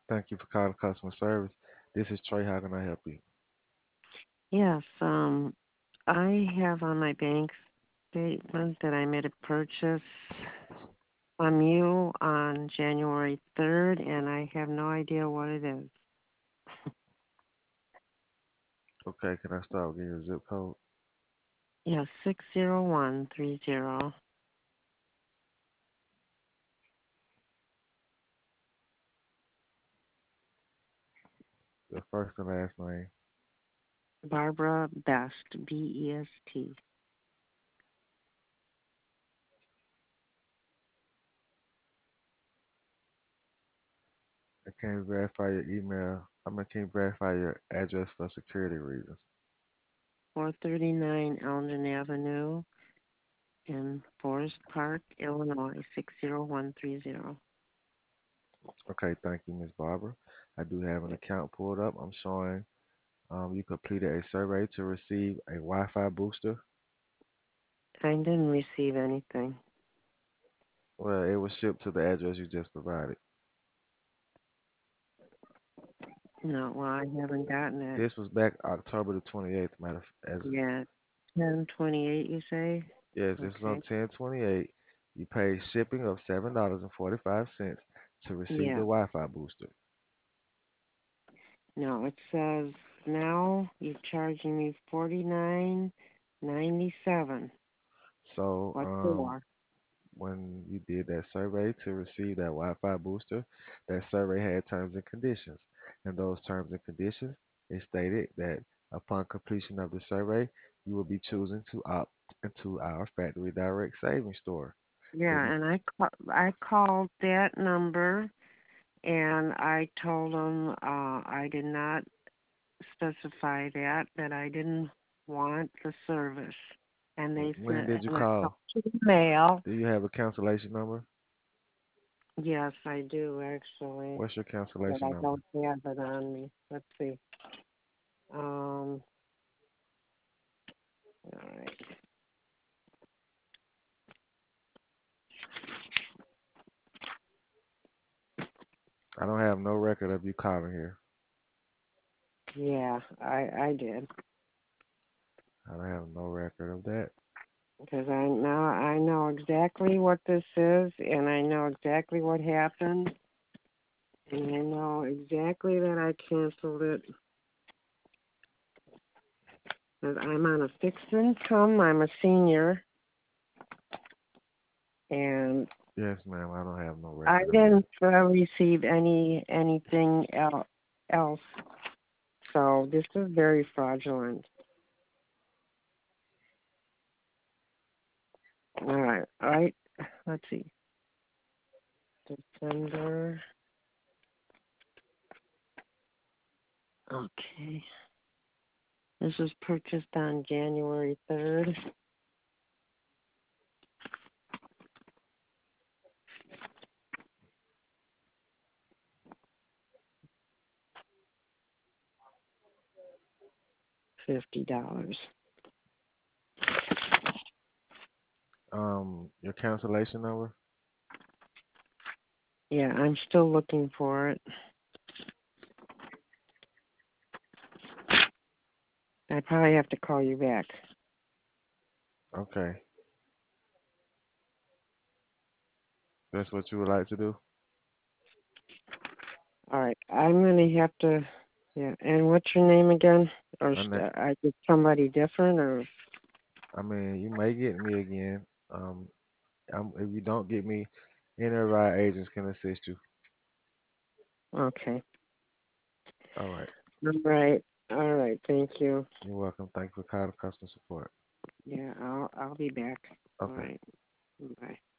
Thank you for calling customer service. This is Trey. How can I help you? Yes, I have on my bank statement that I made a purchase from you on January 3rd, and I have no idea what it is. Okay, can I start with your zip code? Yes, 60130. Your first and last name. Barbara Best, Best. I can't verify your email. Can't verify your address for security reasons. 439 Elgin Avenue in Forest Park, Illinois, 60130. Okay, thank you, Miss Barbara. I do have an account pulled up. I'm showing you completed a survey to receive a Wi-Fi booster. I didn't receive anything. Well, it was shipped to the address you just provided. No, well, I haven't gotten it This was back October the 28th, matter of, as yet. 1028, you say? yes, this was on Okay. 10/28. You paid shipping of $7.45 to receive the Yeah. Wi-Fi booster. No, it says now you're charging me 49.97. So, What for? when you did that survey to receive that Wi-Fi booster, that survey had terms and conditions. And those terms and conditions, it stated that upon completion of the survey, you will be choosing to opt into our factory direct savings store. If Yeah, you, and I called that number and I told them I did not specify that I didn't want the service. And they when said, did you and I talked call? to the mail. Do you have a cancellation number? Yes, I do actually, What's your but cancellation I number? don't have it on me. Let's see. Um, all right. I don't have no record of you calling here. Yeah, I did. I don't have no record of that. Because I know exactly what this is, and I know exactly what happened, and I know exactly that I canceled it. Because I'm on a fixed income, I'm a senior, and Yes, ma'am. I don't have no I record of that. didn't receive anything else. So this is very fraudulent. All right. Let's see. December. Okay. This was purchased on January 3rd. $50. Your cancellation number? Yeah, I'm still looking for it. I probably have to call you back. Okay. That's what you would like to do? All right, I'm gonna have to. Yeah, and what's your name again? Or My na- I get somebody different, or you may get me again. If you don't get me, any of our agents can assist you. okay. All right. All right. Thank you. You're welcome. Thank you for calling customer support. Yeah, I'll be back. All Okay. right. Bye.